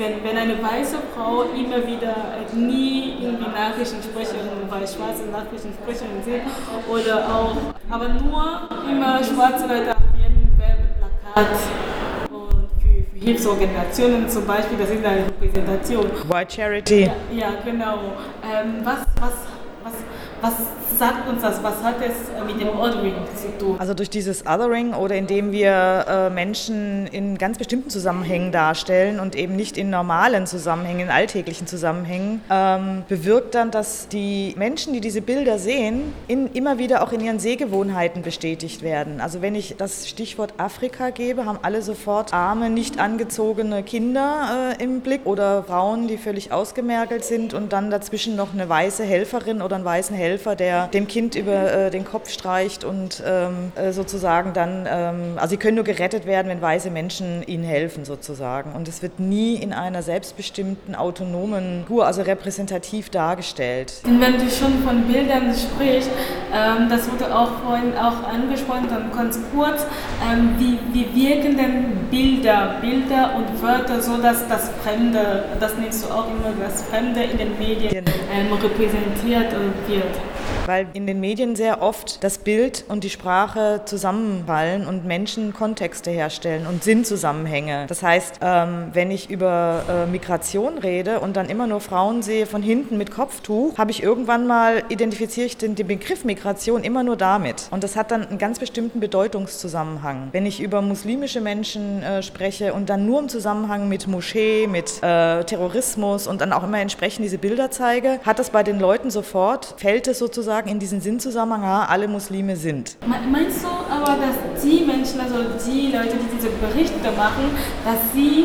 wenn eine weiße Frau immer wieder nie irgendwie Nachrichtensprecherin, weil schwarze Nachrichtensprecherin sind oder auch, aber nur immer schwarze Leute auf jedem Werbeplakat und für Hilfsorganisationen zum Beispiel, das ist eine Repräsentation. White Charity. Ja, genau. Was sagt uns das? Was hat es mit dem Othering zu tun? Also durch dieses Othering oder indem wir Menschen in ganz bestimmten Zusammenhängen darstellen und eben nicht in normalen Zusammenhängen, in alltäglichen Zusammenhängen, bewirkt dann, dass die Menschen, die diese Bilder sehen, immer wieder auch in ihren Sehgewohnheiten bestätigt werden. Also wenn ich das Stichwort Afrika gebe, haben alle sofort arme, nicht angezogene Kinder im Blick oder Frauen, die völlig ausgemergelt sind und dann dazwischen noch eine weiße Helferin oder einen weißen Helfer, der dem Kind über den Kopf streicht und sozusagen dann, also sie können nur gerettet werden, wenn weiße Menschen ihnen helfen sozusagen. Und es wird nie in einer selbstbestimmten, autonomen Figur, also repräsentativ dargestellt. Und wenn du schon von Bildern sprichst, das wurde auch vorhin auch angesprochen, dann ganz kurz, wie wirken denn Bilder und Wörter so, dass das Fremde, das nennst du auch immer, das Fremde in den Medien repräsentiert wird? Weil in den Medien sehr oft das Bild und die Sprache zusammenfallen und Menschen Kontexte herstellen und Sinnzusammenhänge. Das heißt, wenn ich über Migration rede und dann immer nur Frauen sehe von hinten mit Kopftuch, identifiziere ich den Begriff Migration immer nur damit. Und das hat dann einen ganz bestimmten Bedeutungszusammenhang. Wenn ich über muslimische Menschen spreche und dann nur im Zusammenhang mit Moschee, mit Terrorismus und dann auch immer entsprechend diese Bilder zeige, hat das bei den Leuten sofort, fällt es sozusagen in diesen Sinnzusammenhang, alle Muslime sind. Meinst du aber, dass die Menschen, also die Leute, die diese Berichte machen, dass sie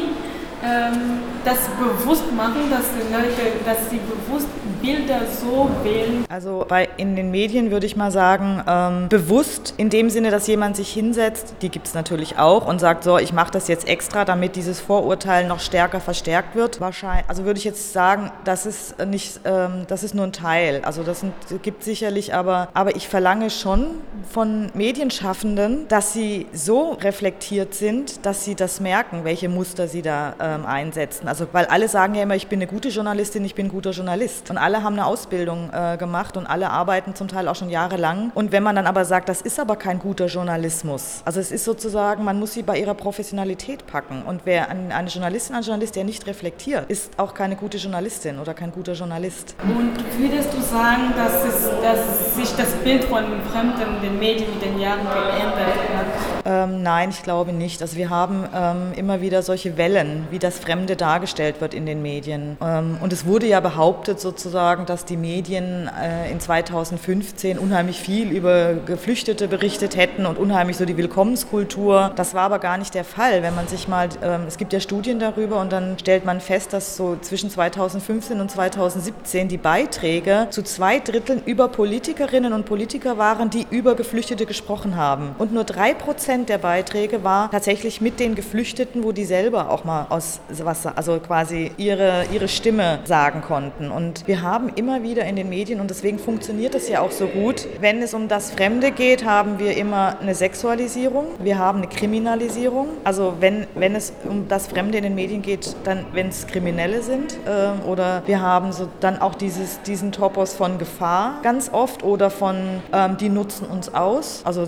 das bewusst machen, dass sie bewusst Bilder so wählen? Also in den Medien würde ich mal sagen, bewusst in dem Sinne, dass jemand sich hinsetzt, die gibt es natürlich auch und sagt so, ich mache das jetzt extra, damit dieses Vorurteil noch stärker verstärkt wird. Wahrscheinlich, also würde ich jetzt sagen, das ist nur ein Teil. Also das gibt sicherlich, aber ich verlange schon von Medienschaffenden, dass sie so reflektiert sind, dass sie das merken, welche Muster sie da einsetzen. Also weil alle sagen ja immer, ich bin eine gute Journalistin, ich bin ein guter Journalist. Und alle haben eine Ausbildung gemacht und alle arbeiten zum Teil auch schon jahrelang. Und wenn man dann aber sagt, das ist aber kein guter Journalismus. Also es ist sozusagen, man muss sie bei ihrer Professionalität packen. Und wer eine Journalistin, ein Journalist, der nicht reflektiert, ist auch keine gute Journalistin oder kein guter Journalist. Und würdest du sagen, dass sich das Bild von Fremden in den Medien mit den Jahren geändert hat? Nein, ich glaube nicht. Also wir haben immer wieder solche Wellen, wie das Fremde dargestellt wird in den Medien. Und es wurde ja behauptet sozusagen, dass die Medien in 2015 unheimlich viel über Geflüchtete berichtet hätten und unheimlich so die Willkommenskultur. Das war aber gar nicht der Fall. Wenn man sich mal, es gibt ja Studien darüber und dann stellt man fest, dass so zwischen 2015 und 2017 die Beiträge zu 2/3 über Politikerinnen und Politiker waren, die über Geflüchtete gesprochen haben. Und nur 3% der Beiträge war tatsächlich mit den Geflüchteten, wo die selber auch mal also quasi ihre Stimme sagen konnten. Und wir haben immer wieder in den Medien, und deswegen funktioniert das ja auch so gut, wenn es um das Fremde geht, haben wir immer eine Sexualisierung, wir haben eine Kriminalisierung. Also wenn es um das Fremde in den Medien geht, dann wenn es Kriminelle sind oder wir haben so dann auch diesen Topos von Gefahr ganz oft oder von die nutzen uns aus, also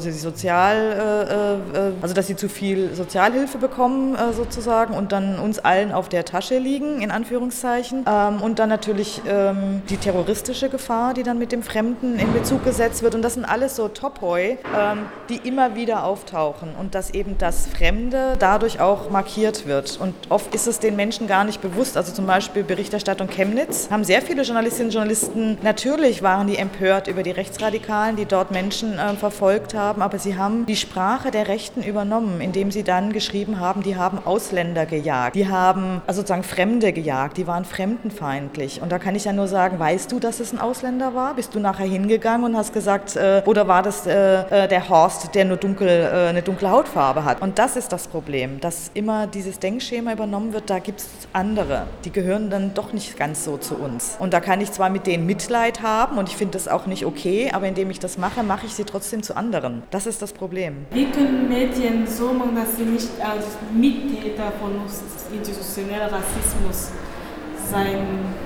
also dass sie zu viel Sozialhilfe bekommen sozusagen und dann uns allen auf der Tasche liegen, in Anführungszeichen. Und dann natürlich die terroristische Gefahr, die dann mit dem Fremden in Bezug gesetzt wird. Und das sind alles so Topoi, die immer wieder auftauchen und dass eben das Fremde dadurch auch markiert wird. Und oft ist es den Menschen gar nicht bewusst. Also zum Beispiel Berichterstattung Chemnitz haben sehr viele Journalistinnen und Journalisten, natürlich waren die empört über die Rechtsradikalen, die dort Menschen verfolgt haben, aber sie haben die Sprache der Rechten übernommen, indem sie dann geschrieben haben, die haben Ausländer gejagt, die haben also sozusagen Fremde gejagt, die waren fremdenfeindlich. Und da kann ich ja nur sagen, weißt du, dass es ein Ausländer war? Bist du nachher hingegangen und hast gesagt, oder war das der Horst, der nur eine dunkle Hautfarbe hat? Und das ist das Problem, dass immer dieses Denkschema übernommen wird, da gibt es andere, die gehören dann doch nicht ganz so zu uns. Und da kann ich zwar mit denen Mitleid haben und ich finde das auch nicht okay, aber indem ich das mache, mache ich sie trotzdem zu anderen. Das ist das Problem. Wie können können Medien so machen, dass sie nicht als Mittäter von institutionellem Rassismus sein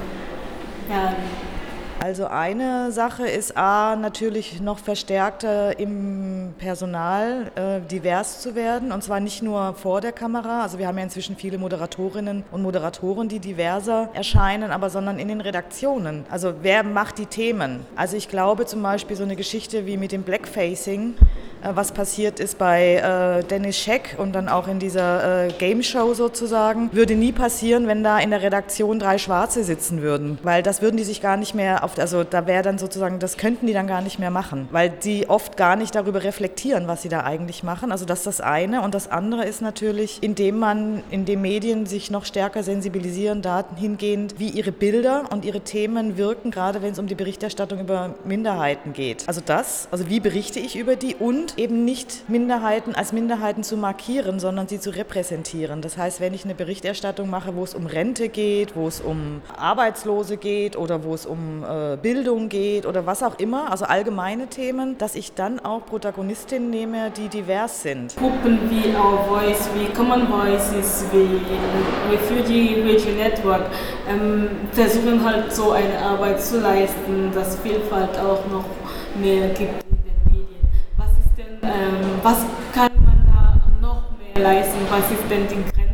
werden? Also eine Sache ist natürlich noch verstärkter im Personal divers zu werden, und zwar nicht nur vor der Kamera. Also wir haben ja inzwischen viele Moderatorinnen und Moderatoren, die diverser erscheinen, sondern in den Redaktionen. Also wer macht die Themen? Also ich glaube zum Beispiel so eine Geschichte wie mit dem Blackfacing, was passiert ist bei Dennis Scheck und dann auch in dieser Game Show sozusagen, würde nie passieren, wenn da in der Redaktion 3 Schwarze sitzen würden. Weil das würden die sich gar nicht mehr da wäre dann sozusagen, das könnten die dann gar nicht mehr machen, weil die oft gar nicht darüber reflektieren, was sie da eigentlich machen. Also das ist das eine. Und das andere ist natürlich, indem Medien sich noch stärker sensibilisieren dahingehend, wie ihre Bilder und ihre Themen wirken, gerade wenn es um die Berichterstattung über Minderheiten geht. Also wie berichte ich über die und eben nicht Minderheiten als Minderheiten zu markieren, sondern sie zu repräsentieren. Das heißt, wenn ich eine Berichterstattung mache, wo es um Rente geht, wo es um Arbeitslose geht oder wo es um Bildung geht oder was auch immer, also allgemeine Themen, dass ich dann auch Protagonistinnen nehme, die divers sind. Gruppen wie Our Voice, wie Common Voices, wie Refugee Radio Network versuchen halt so eine Arbeit zu leisten, dass Vielfalt auch noch mehr gibt in den Medien. Was kann man da noch mehr leisten? Was ist denn die Grenzen?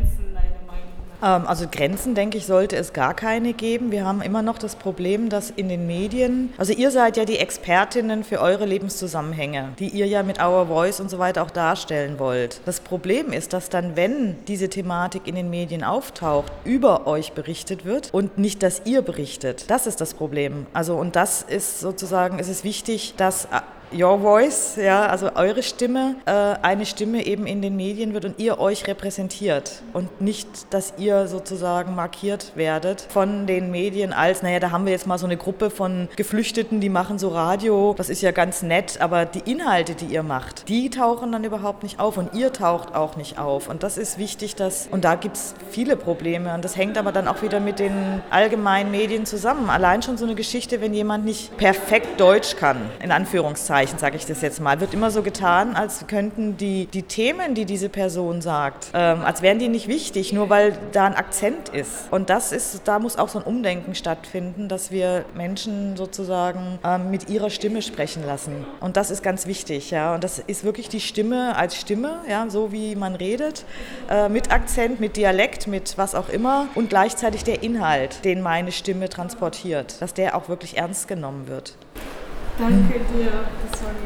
Also Grenzen, denke ich, sollte es gar keine geben. Wir haben immer noch das Problem, dass in den Medien, also ihr seid ja die Expertinnen für eure Lebenszusammenhänge, die ihr ja mit Our Voice und so weiter auch darstellen wollt. Das Problem ist, dass dann, wenn diese Thematik in den Medien auftaucht, über euch berichtet wird und nicht, dass ihr berichtet. Das ist das Problem. Also und das ist sozusagen, es ist wichtig, dass Your Voice, ja, also eure Stimme, eine Stimme eben in den Medien wird und ihr euch repräsentiert und nicht, dass ihr sozusagen markiert werdet von den Medien als, da haben wir jetzt mal so eine Gruppe von Geflüchteten, die machen so Radio, das ist ja ganz nett, aber die Inhalte, die ihr macht, die tauchen dann überhaupt nicht auf und ihr taucht auch nicht auf und das ist wichtig, und da gibt es viele Probleme und das hängt aber dann auch wieder mit den allgemeinen Medien zusammen. Allein schon so eine Geschichte, wenn jemand nicht perfekt Deutsch kann, in Anführungszeichen, sage ich das jetzt mal, wird immer so getan, als könnten die Themen, die diese Person sagt, als wären die nicht wichtig, nur weil da ein Akzent ist. Und da muss auch so ein Umdenken stattfinden, dass wir Menschen sozusagen mit ihrer Stimme sprechen lassen. Und das ist ganz wichtig, ja. Und das ist wirklich die Stimme als Stimme, ja, so wie man redet, mit Akzent, mit Dialekt, mit was auch immer und gleichzeitig der Inhalt, den meine Stimme transportiert, dass der auch wirklich ernst genommen wird. Danke dir, das war